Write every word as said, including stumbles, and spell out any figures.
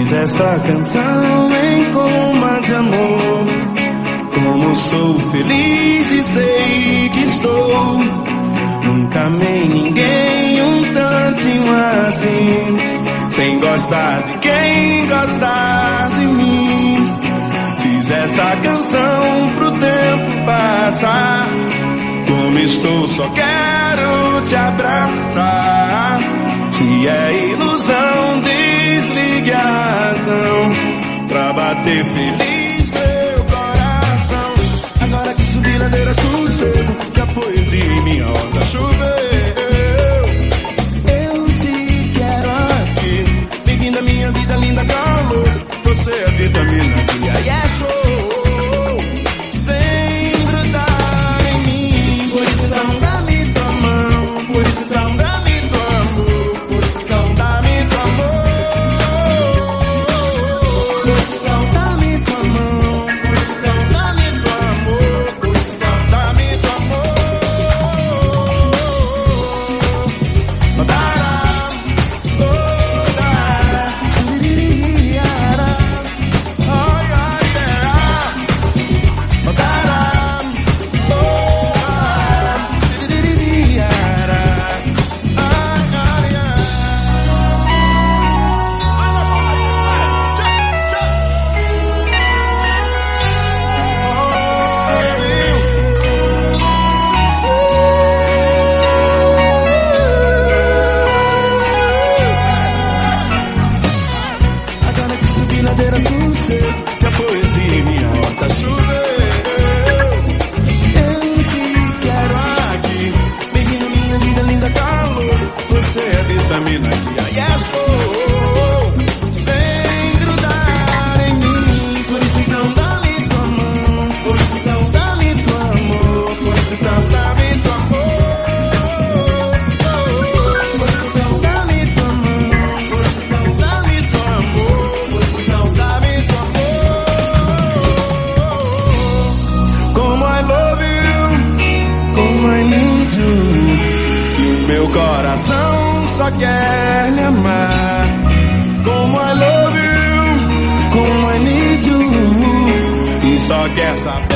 Fiz essa canção em coma de amor. Como sou feliz e sei que estou. Nunca amei ninguém um tantinho assim, sem gostar de quem gosta de mim. Fiz essa canção pro tempo passar. Como estou, só quero te abraçar. Se é ilusão, desligue a razão pra bater feliz meu coração. Agora que subi ladeira sossego, que a poesia em minha onda choveu. Eu te quero aqui, bem-vinda à minha vida linda, calor. Você é vitamina que aí é show. Vem grudar em mim, por isso não dá-me tua mão, por isso não dá-me tua amor, por isso não dá-me tua amor, por isso não dá-me tua mão, por isso não dá-me tua amor, por isso não dá-me tua amor. Que a poesia em minha horta choveu. Eu te quero aqui, bem-vindo minha vida linda, calor. Você é vitamina que aí é show. Vem grudar em mim, por isso então dá-me tua mão, por isso então dá-me tua amor, por isso então dá-me tua amor, por isso então dá-me tua mão, por isso então dá-me tua amor, por isso então dá-me tua amor. Como I love you, como I need you, e o meu coração só quer lhe amar. Como I love you, como I need you, e só quer saber.